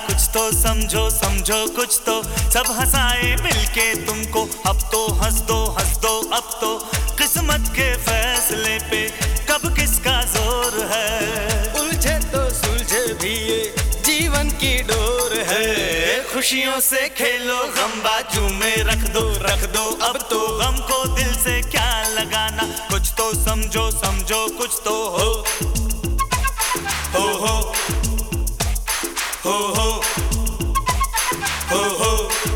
कुछ तो समझो समझो कुछ तो। सब हंसाए मिलके तुमको, अब तो हंस दो अब तो। किस्मत के फैसले पे कब किसका जोर है। उलझे तो सुलझे भी ये जीवन की डोर है। खुशियों से खेलो गम बाजू में रख दो अब तो। गम को दिल से क्या लगाना, कुछ तो समझो समझो कुछ तो हो हो हो हो हो हो हो।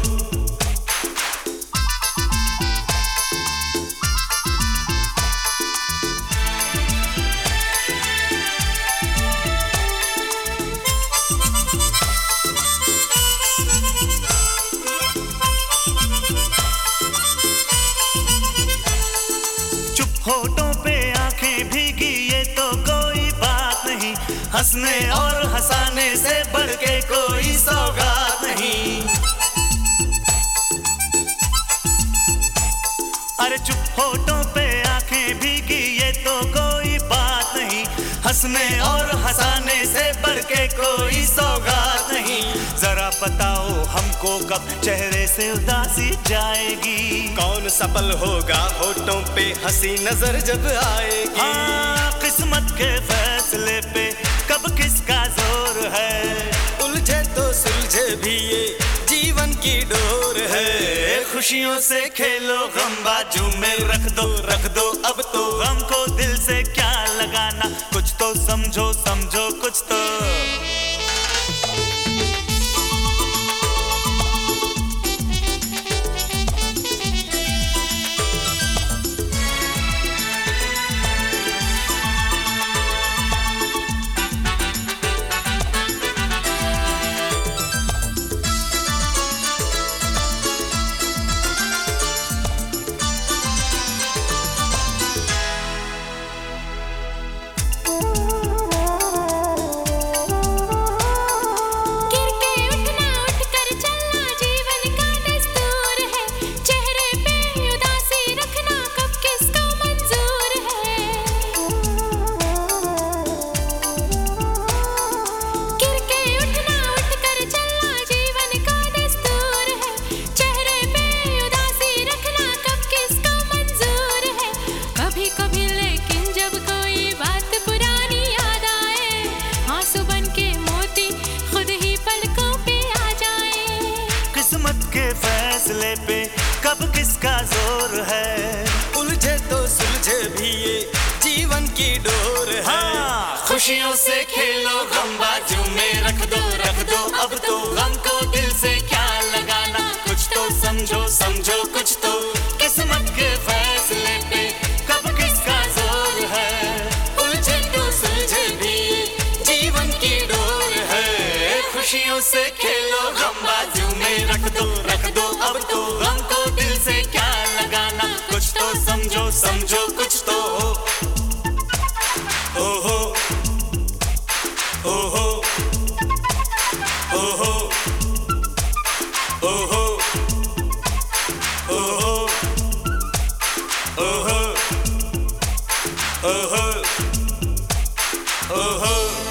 होठों पे आंखें भीगी ये तो कोई बात नहीं। हंसने और हंसाने से बढ़ के कोई सौगात नहीं। अरे चुप होठों पे आंखें भीगी ये तो कोई बात नहीं। हंसने और हंसाने से बढ़ के कोई सौगात नहीं। जरा बताओ हमको कब चेहरे से उदासी जाएगी। कौन सफल होगा होठों पे हंसी नजर जब आएगी। हाँ, किस्मत के फैसले पे कब किसका जोर है। उलझे तो सुलझे भी ये जीवन की डोर है। खुशियों से खेलो गम बाजू में रख दो अब तो। गम को दिल से क्या लगाना, कुछ तो समझो समझो कुछ तो। फैसले पे कब किसका जोर है। उलझे तो सुलझे भी ये जीवन की डोर है। हाँ, खुशियों से खेलो गम बाजू में रख दो अब तो। गम को दिल से क्या लगाना, कुछ तो समझो समझो कुछ तो। किस्मत के फैसले पे कब किसका जोर है। उलझे तो सुलझे भी जीवन की डोर है। खुशियों से खेलो गम बाजू में रख दो अब तो। गम को दिल से क्या लगाना, कुछ तो समझो समझो कुछ तो हो हो हो हो हो हो हो हो हो हो हो हो हो हो।